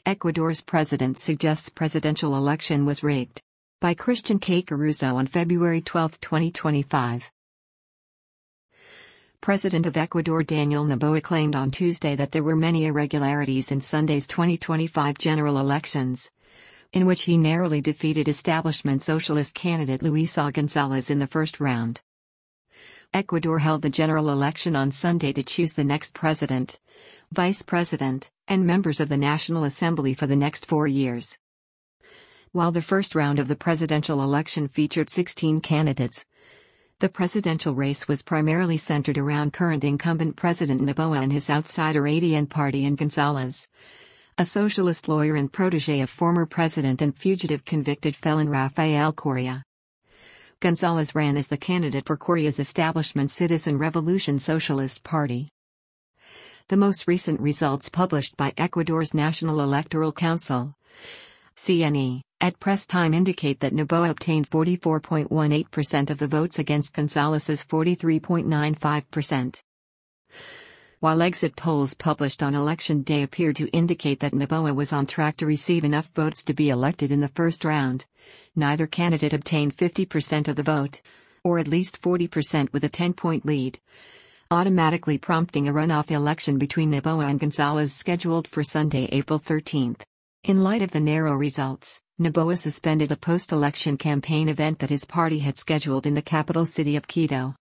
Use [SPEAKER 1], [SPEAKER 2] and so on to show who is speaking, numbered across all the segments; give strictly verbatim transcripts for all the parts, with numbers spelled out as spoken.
[SPEAKER 1] Ecuador's president suggests presidential election was rigged. By Christian K. Caruso on February twelfth, twenty twenty-five. President of Ecuador Daniel Noboa claimed on Tuesday that there were many irregularities in Sunday's twenty twenty-five general elections, in which he narrowly defeated establishment socialist candidate Luisa González in the first round. Ecuador held the general election on Sunday to choose the next president, vice president, and members of the National Assembly for the next four years. While the first round of the presidential election featured sixteen candidates, the presidential race was primarily centered around current incumbent President Noboa and his outsider A D N party and González, a socialist lawyer and protege of former president and fugitive convicted felon Rafael Correa. González ran as the candidate for Correa's establishment Citizen Revolution Socialist Party. The most recent results published by Ecuador's National Electoral Council, C N E, at press time indicate that Noboa obtained forty-four point one eight percent of the votes against González's forty-three point nine five percent. While exit polls published on election day appeared to indicate that Noboa was on track to receive enough votes to be elected in the first round, neither candidate obtained fifty percent of the vote, or at least forty percent with a ten-point lead, automatically prompting a runoff election between Noboa and González scheduled for Sunday, April thirteenth. In light of the narrow results, Noboa suspended a post-election campaign event that his party had scheduled in the capital city of Quito.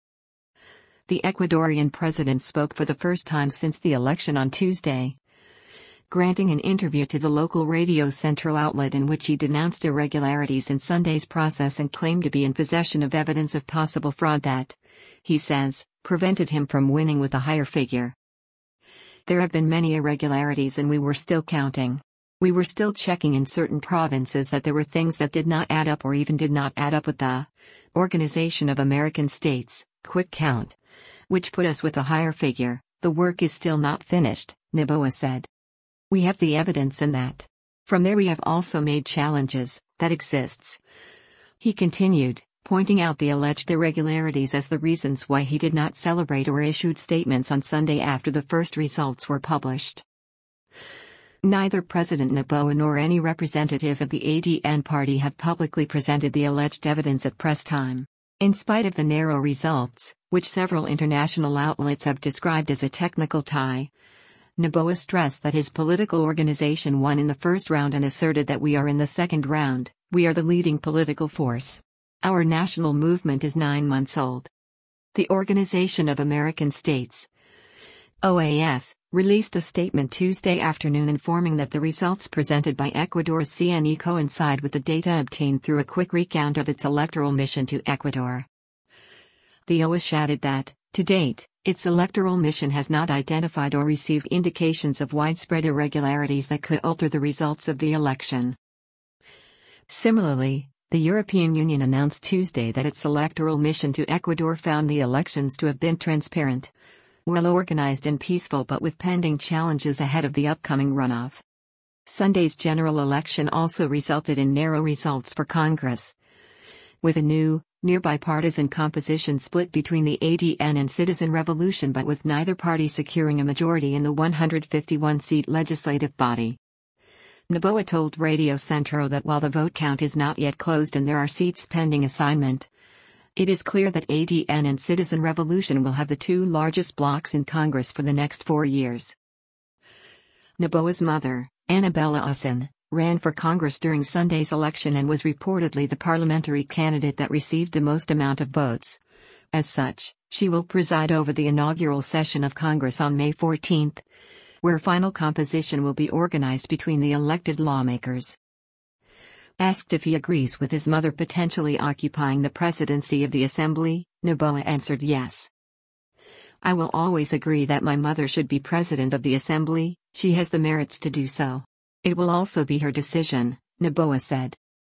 [SPEAKER 1] The Ecuadorian president spoke for the first time since the election on Tuesday, granting an interview to the local Radio Central outlet in which he denounced irregularities in Sunday's process and claimed to be in possession of evidence of possible fraud that, he says, prevented him from winning with a higher figure. There have been many irregularities and we were still counting. We were still checking in certain provinces that there were things that did not add up or even did not add up with the Organization of American States quick count, which put us with a higher figure. The work is still not finished, Noboa said. We have the evidence in that. From there we have also made challenges, that exists. He continued, pointing out the alleged irregularities as the reasons why he did not celebrate or issued statements on Sunday after the first results were published. Neither President Noboa nor any representative of the A D N party have publicly presented the alleged evidence at press time. In spite of the narrow results, which several international outlets have described as a technical tie, Noboa stressed that his political organization won in the first round and asserted that we are in the second round, we are the leading political force. Our national movement is nine months old. The Organization of American States, O A S, released a statement Tuesday afternoon informing that the results presented by Ecuador's C N E coincide with the data obtained through a quick recount of its electoral mission to Ecuador. The O A S added that, to date, its electoral mission has not identified or received indications of widespread irregularities that could alter the results of the election. Similarly, the European Union announced Tuesday that its electoral mission to Ecuador found the elections to have been transparent, well-organized and peaceful but with pending challenges ahead of the upcoming runoff. Sunday's general election also resulted in narrow results for Congress, with a new, near bipartisan composition split between the A D N and Citizen Revolution but with neither party securing a majority in the one hundred fifty-one seat legislative body. Noboa told Radio Centro that while the vote count is not yet closed and there are seats pending assignment, it is clear that A D N and Citizen Revolution will have the two largest blocs in Congress for the next four years. Noboa's mother, Annabella Asen, ran for Congress during Sunday's election and was reportedly the parliamentary candidate that received the most amount of votes. As such, she will preside over the inaugural session of Congress on May fourteenth, where final composition will be organized between the elected lawmakers. Asked if he agrees with his mother potentially occupying the presidency of the Assembly, Noboa answered yes. I will always agree that my mother should be president of the Assembly, she has the merits to do so. It will also be her decision, Noboa said.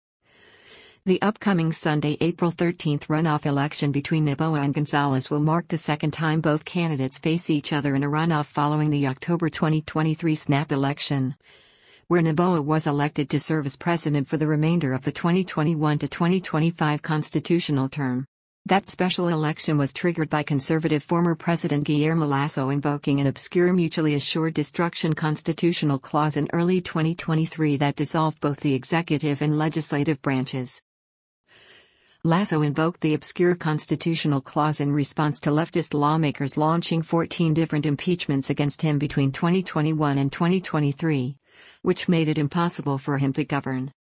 [SPEAKER 1] The upcoming Sunday, April thirteenth runoff election between Noboa and González will mark the second time both candidates face each other in a runoff following the October twenty twenty-three snap election, where Noboa was elected to serve as president for the remainder of the twenty twenty-one to twenty twenty-five constitutional term. That special election was triggered by conservative former President Guillermo Lasso invoking an obscure mutually assured destruction constitutional clause in early twenty twenty-three that dissolved both the executive and legislative branches. Lasso invoked the obscure constitutional clause in response to leftist lawmakers launching fourteen different impeachments against him between twenty twenty-one and twenty twenty-three, which made it impossible for him to govern.